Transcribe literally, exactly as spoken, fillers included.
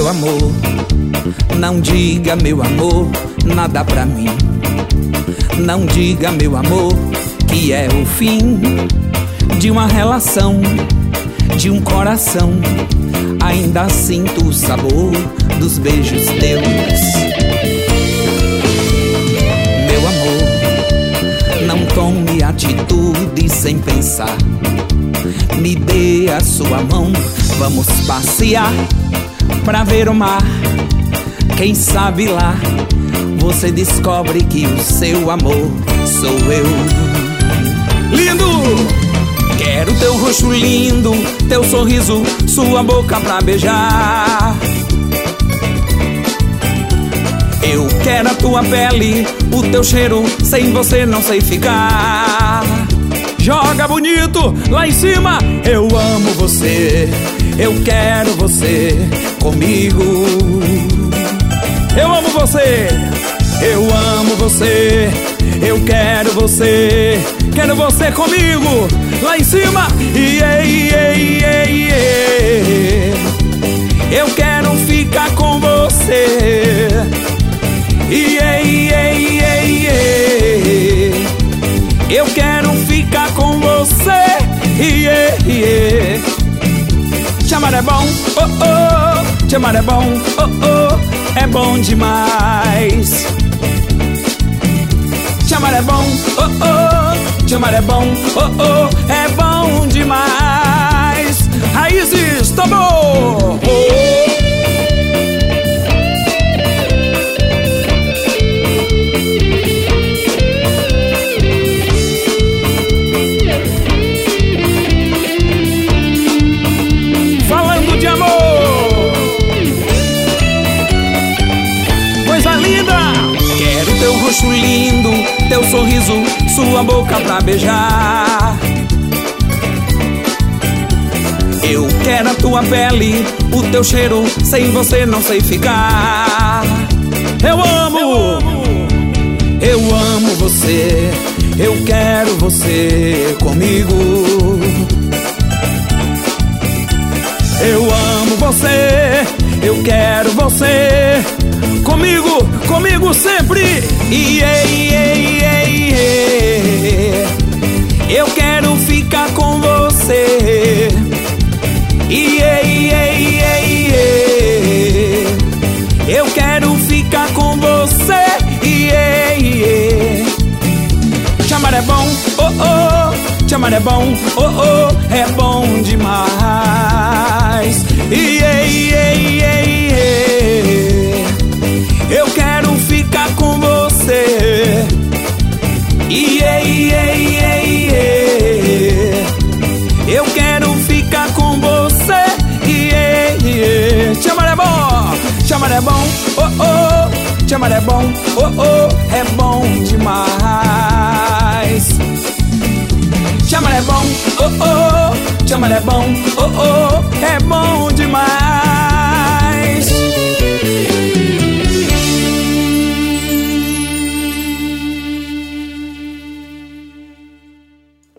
Meu amor, não diga, meu amor, nada pra mim. Não diga, meu amor, que é o fim de uma relação, de um coração. Ainda sinto o sabor dos beijos teus. Meu amor, não tome atitude sem pensar. Me dê a sua mão, vamos passear pra ver o mar. Quem sabe lá você descobre que o seu amor sou eu. Lindo! Quero teu rosto lindo, teu sorriso, sua boca pra beijar. Eu quero a tua pele, o teu cheiro, sem você não sei ficar. Joga bonito lá em cima. Eu amo você, eu quero você comigo. Eu amo você, eu amo você, eu quero você, quero você comigo. Lá em cima, yeah, yeah, yeah, yeah. Eu quero ficar com você, yeah, yeah, yeah, yeah. Eu quero ficar com você, yeah, yeah. Te amar é bom, oh oh. Te amar é bom, oh oh. É bom demais. Te amar é bom, oh oh. Te amar é bom, oh oh. É bom demais. Raízes, tomou, oh. Rosto lindo, teu sorriso, sua boca pra beijar. Eu quero a tua pele, o teu cheiro, sem você não sei ficar. Eu amo, eu amo, eu amo você, eu quero você comigo. Eu amo você, eu quero você comigo, comigo sempre. Yeah, yeah, yeah, yeah. Eu quero ficar com você. Yeah, yeah, yeah, yeah. Eu quero ficar com você. Yeah, yeah. Te amar é bom, oh oh. Te amar é bom, oh oh. É bom demais. Yeah, yeah, yeah, yeah. Eu quero ficar com você. Yeah, yeah, yeah, yeah. Eu quero ficar com você. Yeah, yeah. Te amar é bom, te amar é bom, oh oh. Te amar é bom, oh oh. É bom demais. Te amar é bom, oh oh. Te amar é bom, oh oh. É bom demais.